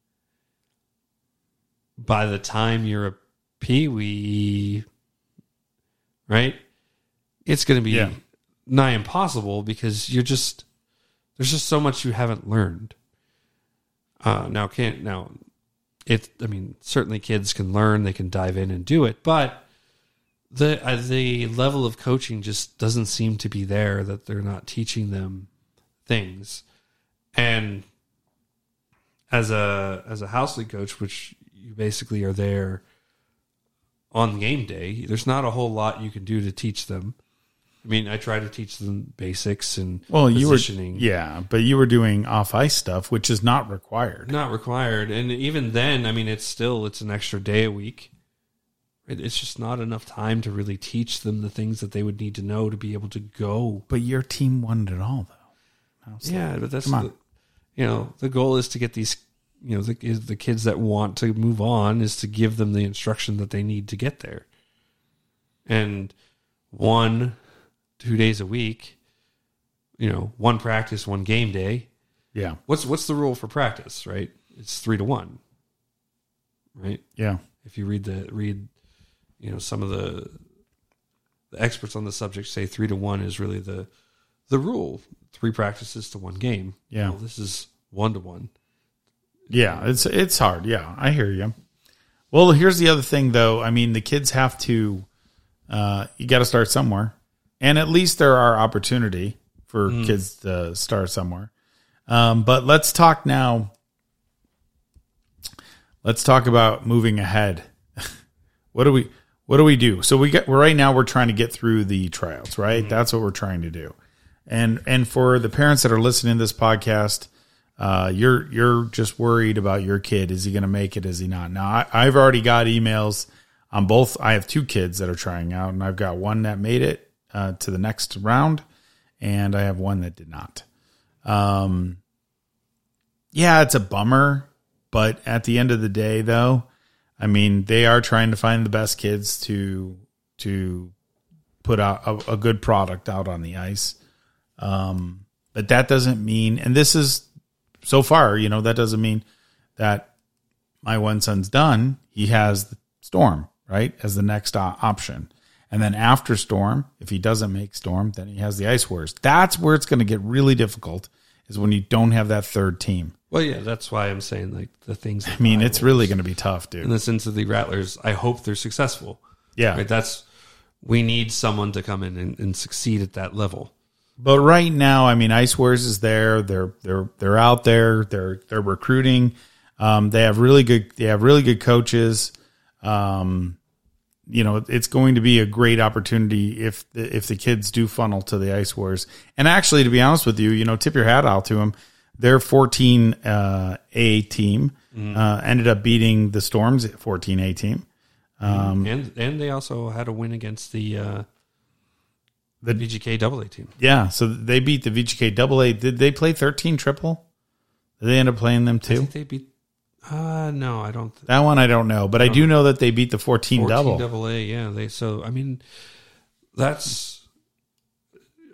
by the time you're a Pee-wee, right? It's going to be Yeah. nigh impossible because you're just there's just so much you haven't learned. Uh, now can't now it. I mean, certainly kids can learn; they can dive in and do it, but the uh, the level of coaching just doesn't seem to be there. That they're not teaching them things, and as a as a house league coach, which you basically are there on game day, there's not a whole lot you can do to teach them. I mean, I try to teach them basics and Well, you were positioning. yeah, but you were doing off ice stuff, which is not required. Not required. And even then, I mean, it's still, it's an extra day a week. It, it's just not enough time to really teach them the things that they would need to know to be able to go. But your team won it all, though. So, Yeah, but that's, come on. the, you know, the goal is to get these, you know, the, is the kids that want to move on is to give them the instruction that they need to get there. And one, two days a week, you know, one practice, one game day. yeah, What's what's the rule for practice, right? It's three to one, right? yeah, If you read the read, you know, some of the the experts on the subject say three to one is really the the rule. Three practices to one game. Yeah. Well, this is one to one. yeah. It's it's hard. Yeah, I hear you. Well, here's the other thing, though. I mean, the kids have to. Uh, you got to start somewhere, and at least there are opportunity for kids to start somewhere. Um, but let's talk now. Let's talk about moving ahead. What do we what do we do? So we get right now we're trying to get through the trials, right? That's what we're trying to do. And and for the parents that are listening to this podcast, uh, you're you're just worried about your kid. Is he going to make it? Is he not? Now I, I've already got emails on both. I have two kids that are trying out, and I've got one that made it uh, to the next round, and I have one that did not. Um, yeah, it's a bummer, but at the end of the day, though, I mean, they are trying to find the best kids to to put out a, a good product out on the ice. Um, but that doesn't mean, and this is so far, you know, that doesn't mean that my one son's done. He has the Storm, right, as the next uh, option. And then after Storm, if he doesn't make Storm, then he has the Ice Warriors. That's where it's going to get really difficult, is when you don't have that third team. Well, yeah, that's why I'm saying like the things. I mean, it's really going to be tough, dude. in the sense of the Rattlers. I hope they're successful. Yeah. Right? That's we need someone to come in and, and succeed at that level. But right now, I mean, Ice Warriors is there. They're they're they're out there. They're they're recruiting. Um, they have really good. They have really good coaches. Um, you know, it's going to be a great opportunity if the, if the kids do funnel to the Ice Warriors. And actually, to be honest with you, you know, tip your hat out to them. Their fourteen A team uh, ended up beating the Storm's fourteen A team. Um, and and they also had a win against the uh, The- V G K double A team. Yeah, so they beat the V G K double A. Did they play thirteen triple? Did they end up playing them I too? think they beat. Uh, no, I don't. That one I don't know, but I do know that they beat the fourteen, fourteen double. double A. Yeah, they. So I mean, that's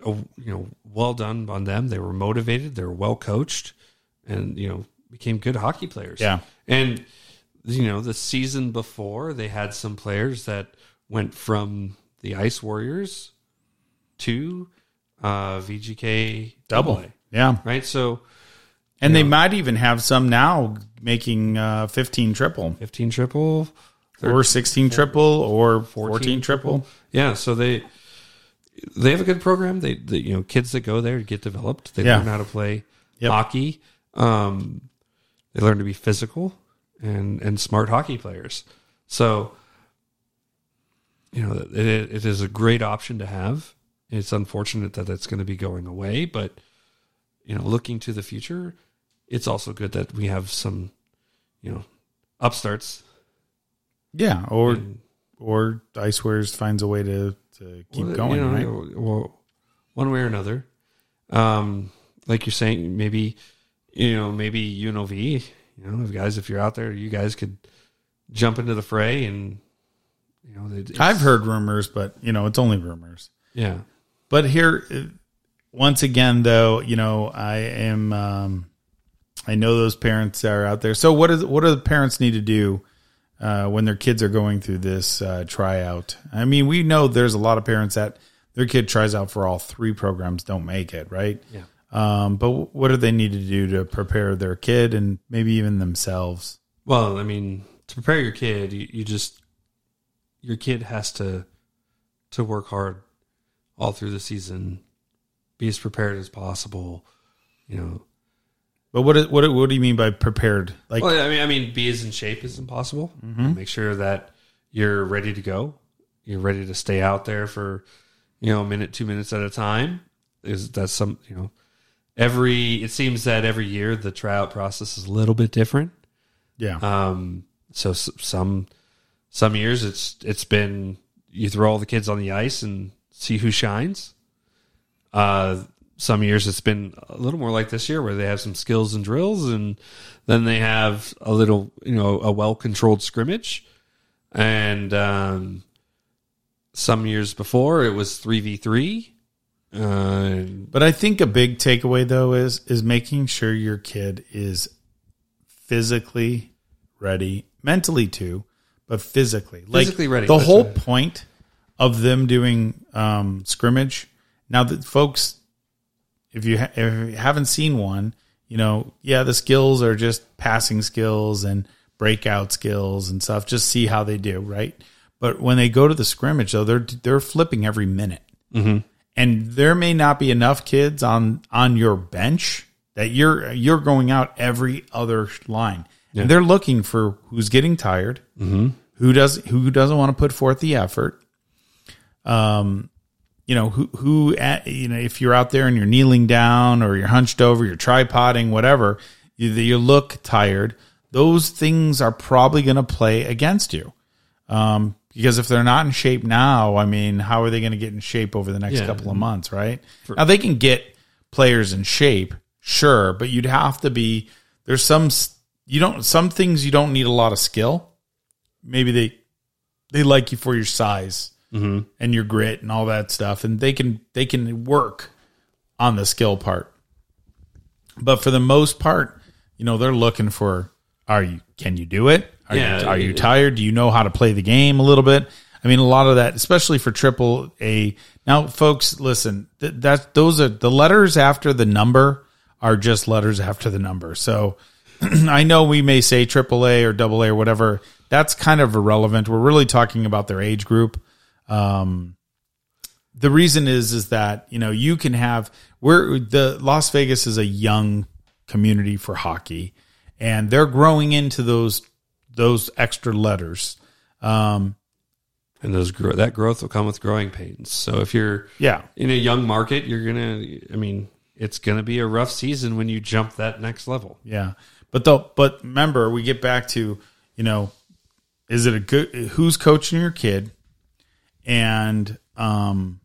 a, you know, well done on them. They were motivated. They were well coached, and you know, became good hockey players. Yeah. And you know, the season before, they had some players that went from the Ice Warriors to uh, V G K Double. A, Yeah. right? So, And they know, might even have some now making uh, fifteen triple fifteen triple, or sixteen triple or fourteen triple. Yeah, so they they have a good program. They, they you know, kids that go there get developed. They Yeah. learn how to play Yep. hockey. Um, they learn to be physical and and smart hockey players. So, you know, it, it is a great option to have. It's unfortunate that it's going to be going away, but you know, looking to the future, it's also good that we have some, you know, upstarts. Yeah, or And- or Ice Warriors finds a way to, to keep Well, going, you know, right? Well, one way or another. Um, like you're saying, maybe, you know, maybe U N L V, you know, if guys, if you're out there, you guys could jump into the fray and, you know, it's, I've heard rumors, but you know, it's only rumors. yeah. But here, uh, once again, though, you know, I am, um, I know those parents are out there. So what is what do the parents need to do uh, when their kids are going through this uh, tryout? I mean, we know there's a lot of parents that their kid tries out for all three programs, don't make it, right? Yeah. Um, but what do they need to do to prepare their kid and maybe even themselves? Well, I mean, to prepare your kid, you, you just, your kid has to, to work hard all through the season, be as prepared as possible, you know. But what is, what what do you mean by prepared? Like, Well, I mean, I mean, be as in shape as possible. Mm-hmm. Make sure that you're ready to go. You're ready to stay out there for, you know, a minute, two minutes at a time. Is that some, you know, every, it seems that every year the tryout process is a little bit different. yeah, Um, so s- some, some years it's, it's been, you throw all the kids on the ice and see who shines. Uh, some years it's been a little more like this year where they have some skills and drills, and then they have a little, you know, a well-controlled scrimmage. And um, some years before it was three v three. Uh, but I think a big takeaway though is is making sure your kid is physically ready, mentally too, but physically, Physically like ready, The that's whole right. point of them doing um, scrimmage. Now that folks, if you, ha- if you haven't seen one, you know, yeah, the skills are just passing skills and breakout skills and stuff. Just see how they do, right? But when they go to the scrimmage, though, they're they're flipping every minute, mm-hmm. and there may not be enough kids on on your bench that you're you're going out every other line, Yeah. and they're looking for who's getting tired, Mm-hmm. who does who doesn't want to put forth the effort. Um, you know who who at, you know if you're out there and you're kneeling down or you're hunched over, you're tripoding, whatever, you, you look tired. Those things are probably going to play against you. Um, because if they're not in shape now, I mean, how are they going to get in shape over the next Yeah. couple of months, right? Now they can get players in shape, sure, but you'd have to be, there's some, you don't, some things you don't need a lot of skill. Maybe they, they like you for your size Mm-hmm. and your grit and all that stuff. And they can, they can work on the skill part. But for the most part, you know, they're looking for, are you, can you do it? Are, Yeah, you, are you it- tired? Do you know how to play the game a little bit? I mean, a lot of that, especially for triple A. Now, folks, listen, th- that those are the letters after the number are just letters after the number. So I know we may say triple A or double A or whatever. That's kind of irrelevant. We're really talking about their age group. Um, the reason is, is that, you know, you can have, we're the Las Vegas is a young community for hockey, and they're growing into those, those extra letters. Um, And those grow, that growth will come with growing pains. So if you're yeah. in a young market, you're gonna. I mean, it's gonna be a rough season when you jump that next level. Yeah. But the, but remember, we get back to, you know, is it a good, who's coaching your kid? And, um,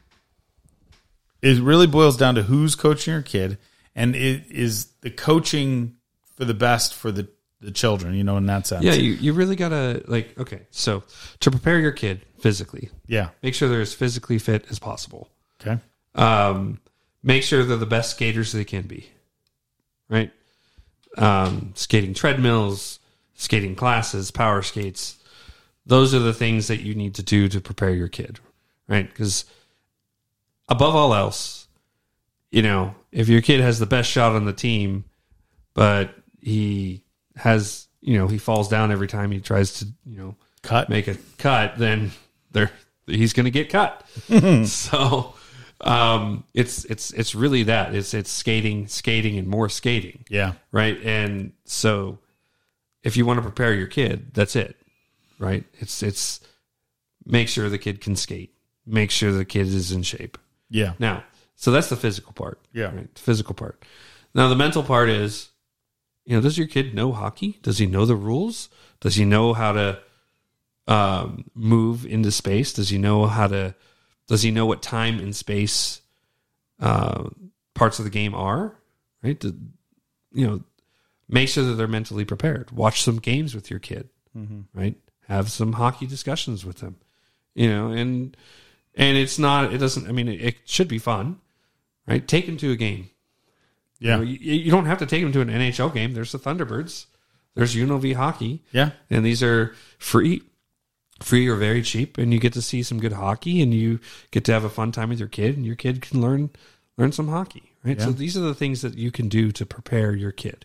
it really boils down to who's coaching your kid, and it is the coaching for the best for the, the children, you know, in that sense. Yeah, you, you really gotta like. Okay, so to prepare your kid physically, Yeah. make sure they're as physically fit as possible. Okay. Um, make sure they're the best skaters they can be, right? Um, skating treadmills, skating classes, power skates. Those are the things that you need to do to prepare your kid, right? Because above all else, you know, if your kid has the best shot on the team, but he has, you know, he falls down every time he tries to, you know, Cut. make a cut, then they're he's going to get cut. So um, it's it's it's really that it's it's skating, skating, and more skating. Yeah. Right. And so if you want to prepare your kid, that's it. Right. It's it's make sure the kid can skate. Make sure the kid is in shape. Yeah. Now, so that's the physical part. Yeah. Right. The physical part. Now the mental part is, you know, does your kid know hockey? Does he know the rules? Does he know how to um, move into space? Does he know how to, does he know what time and space uh, parts of the game are? Right. To, you know, make sure that they're mentally prepared. Watch some games with your kid. Mm-hmm. Right. Have some hockey discussions with them, you know, and, and it's not, it doesn't, I mean, it, it should be fun, right? Take them to a game. Yeah. You know, you, you don't have to take them to an N H L game. There's the Thunderbirds. There's U N L V hockey. Yeah. And these are free, free or very cheap. And you get to see some good hockey and you get to have a fun time with your kid and your kid can learn, learn some hockey, right? Yeah. So these are the things that you can do to prepare your kid.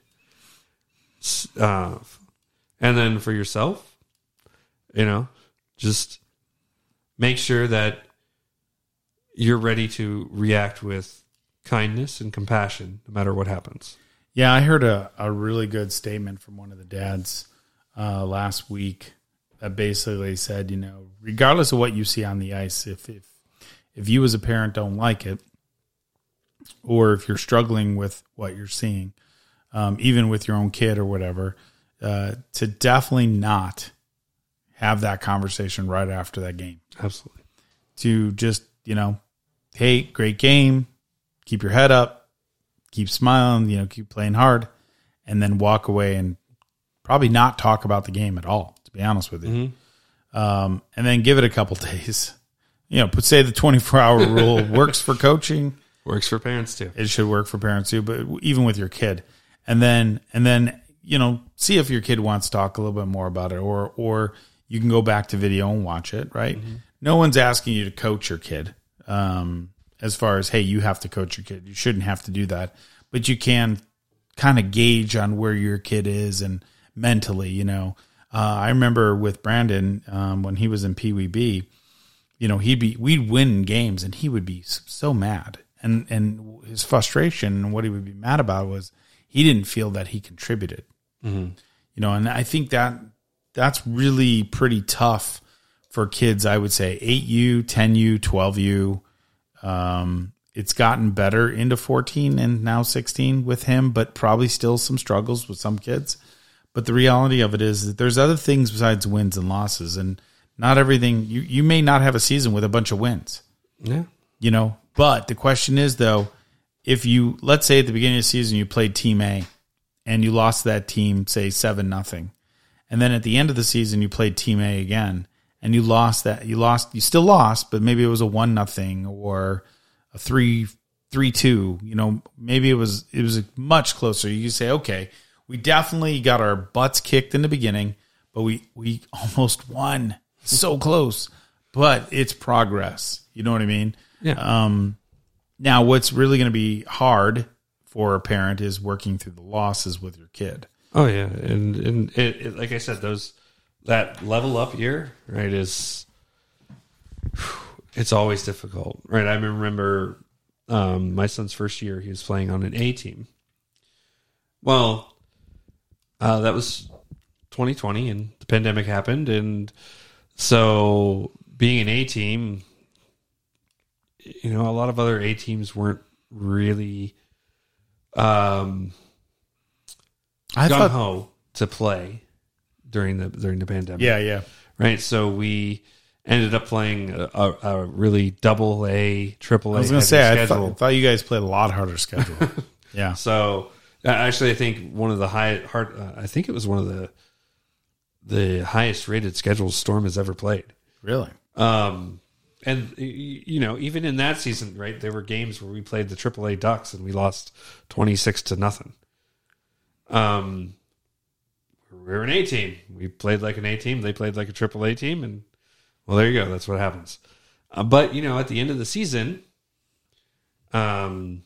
Uh, and then for yourself, you know, just make sure that you're ready to react with kindness and compassion no matter what happens. Yeah, I heard a, a really good statement from one of the dads uh, last week that basically said, you know, regardless of what you see on the ice, if if if you as a parent don't like it, or if you're struggling with what you're seeing, um, even with your own kid or whatever, uh, to definitely not have that conversation right after that game. Absolutely. To just, you know, hey, great game. Keep your head up, keep smiling, you know, keep playing hard, and then walk away and probably not talk about the game at all, to be honest with you. Mm-hmm. Um, and then give it a couple days. You know, but say the twenty-four hour rule works for coaching. Works for parents too. It should work for parents too, but even with your kid. And then, and then, you know, see if your kid wants to talk a little bit more about it, or, or you can go back to video and watch it, right? Mm-hmm. No one's asking you to coach your kid. Um, as far as, hey, you have to coach your kid. You shouldn't have to do that. But you can kind of gauge on where your kid is and mentally, you know. Uh, I remember with Brandon, um, when he was in Pee Wee B, you know, he'd be, we'd win games and he would be so mad. And, and his frustration and what he would be mad about was he didn't feel that he contributed. Mm-hmm. You know, and I think that that's really pretty tough for kids, I would say, eight U, ten U, twelve U. Um, it's gotten better into fourteen and now sixteen with him, but probably still some struggles with some kids. But the reality of it is that there's other things besides wins and losses, and not everything. You, you may not have a season with a bunch of wins. Yeah. You know, but the question is, though, if you, let's say at the beginning of the season, you played Team A and you lost that team, say seven nothing. And then at the end of the season, you played Team A again and you lost that. You lost, you still lost, but maybe it was a one nothing or a three, three, two, you know, maybe it was, it was much closer. You could say, okay, we definitely got our butts kicked in the beginning, but we, we almost won. So close, but it's progress. You know what I mean? Yeah. Um, now what's really going to be hard for a parent is working through the losses with your kid. Oh yeah. And, and it, it, like I said, those, that level up year, right, is, it's always difficult, right? I remember um, my son's first year, he was playing on an A team. Well, uh, that was twenty twenty and the pandemic happened. And so being an A team, you know, a lot of other A teams weren't really um, I gung thought, ho to play during the during the pandemic. yeah, yeah. Right. So we ended up playing a, a, a really double A, triple A. I was going to say, I schedule. thought, I thought you guys played a lot harder schedule. Yeah. So uh, actually, I think one of the high hard. Uh, I think it was one of the the highest rated schedules Storm has ever played. Really? Um, and you know, even in that season, right, there were games where we played the triple A Ducks and we lost twenty-six to nothing. Um, we were an A team. We played like an A team. They played like a triple A team, and well, there you go. That's what happens. Uh, but you know, at the end of the season, um,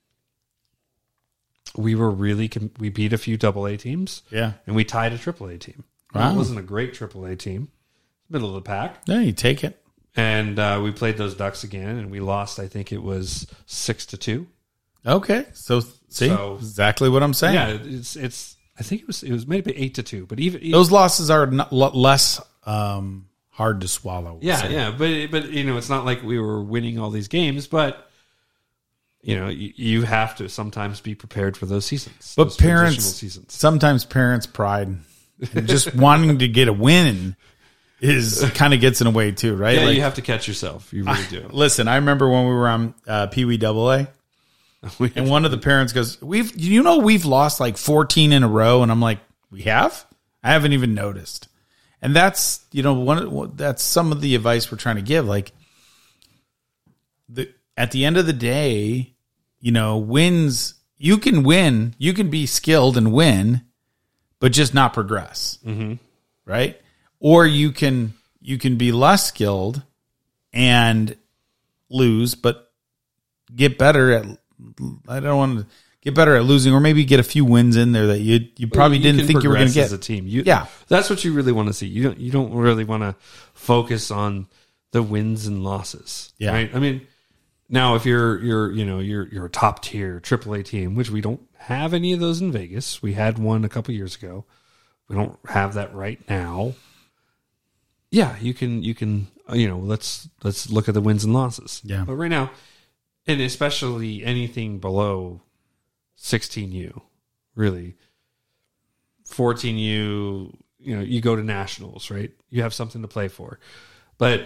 we were really we beat a few double A teams, Yeah. and we tied a triple A team. Wow. It wasn't a great triple A team, middle of the pack. Yeah, you take it. And uh, we played those Ducks again, and we lost. I think it was six to two. Okay. So, see, So- exactly what I'm saying. Yeah, it's it's. I think it was it was maybe eight to two, but even Those losses are not, l- less um, hard to swallow. yeah, So- yeah, but but you know, it's not like we were winning all these games, but you know, you, you have to sometimes be prepared for those seasons. But those transitional parents, seasons. sometimes parents' pride and just wanting to get a win is kind of gets in the way too, right? Yeah, Like, you have to catch yourself. You really do. listen, I remember when we were on uh, Pee Wee Double A, and one of the parents goes, "We've, you know, we've lost like fourteen in a row," and I'm like, "We have? I haven't even noticed." And that's, you know, one that's some of the advice we're trying to give. Like, the at the end of the day, you know, wins. You can win. You can be skilled and win, but just not progress, mm-hmm. right? Or you can you can be less skilled and lose, but get better at. I don't want to get better at losing, or maybe get a few wins in there that you you probably You didn't can think you were going to progress get. as a team. You, Yeah. that's what you really want to see. You don't you don't really want to focus on the wins and losses. Yeah. Right. I mean, now if you're you're you know you're you're a top tier triple A team, which we don't have any of those in Vegas. We had one a couple years ago. We don't have that right now. Yeah, you can you can you know let's let's look at the wins and losses. Yeah. But right now, and especially anything below sixteen U, really fourteen U, you know, you go to nationals, right? You have something to play for. But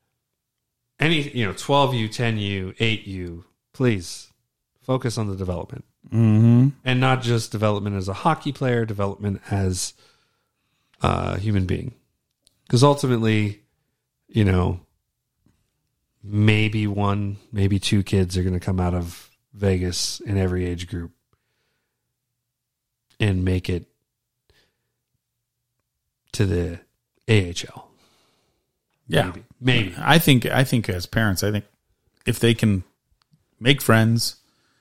any, you know, twelve U, ten U, eight U, please focus on the development. Mm-hmm. And not just development as a hockey player, development as a human being. Because ultimately, you know, maybe one, maybe two kids are going to come out of Vegas in every age group and make it to the A H L. Yeah, Maybe. Maybe. I think I think as parents, I think if they can make friends,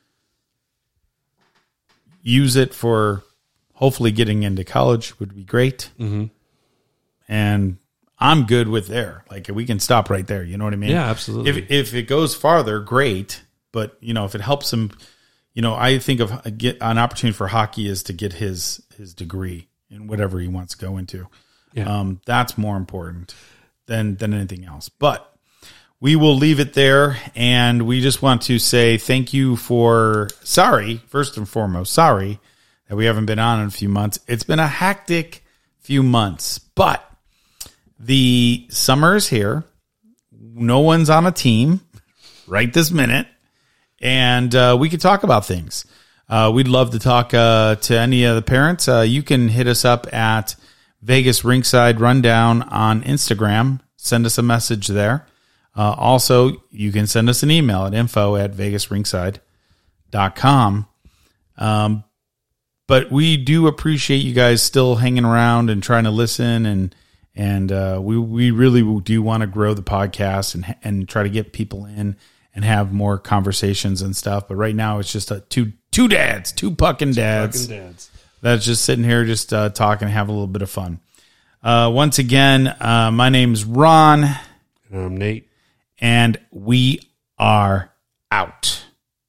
use it for hopefully getting into college would be great. Mm-hmm. And I'm good with there. Like, we can stop right there. You know what I mean? Yeah, absolutely. If if it goes farther, great. But, you know, if it helps him, you know, I think of a, get an opportunity for hockey is to get his his degree in whatever he wants to go into. Yeah. Um, that's more important than than anything else. But we will leave it there, and we just want to say thank you for. Sorry, first and foremost, sorry that we haven't been on in a few months. It's been a hectic few months, but the summer is here. No one's on a team right this minute, and uh, we could talk about things. Uh, we'd love to talk uh, to any of the parents. Uh, you can hit us up at Vegas Rinkside Rundown on Instagram. Send us a message there. Uh, also, you can send us an email at info at vegas rinkside dot com. Um, but we do appreciate you guys still hanging around and trying to listen, and and uh, we we really do want to grow the podcast and and try to get people in and have more conversations and stuff. But right now, it's just a two two dads, two pucking dads, Fucking dads. that's just sitting here just uh, talking, have a little bit of fun. Uh, once again, uh, my name's Ron, And I'm Nate. and we are out.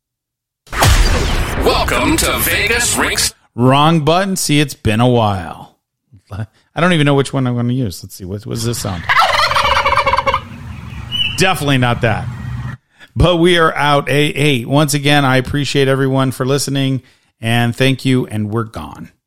Welcome to Vegas Rinks. Wrong button. See, it's been a while. I don't even know which one I'm going to use. Let's see. What was this sound? Definitely not that. But we are out. Hey, hey, once again, I appreciate everyone for listening, and thank you, and we're gone.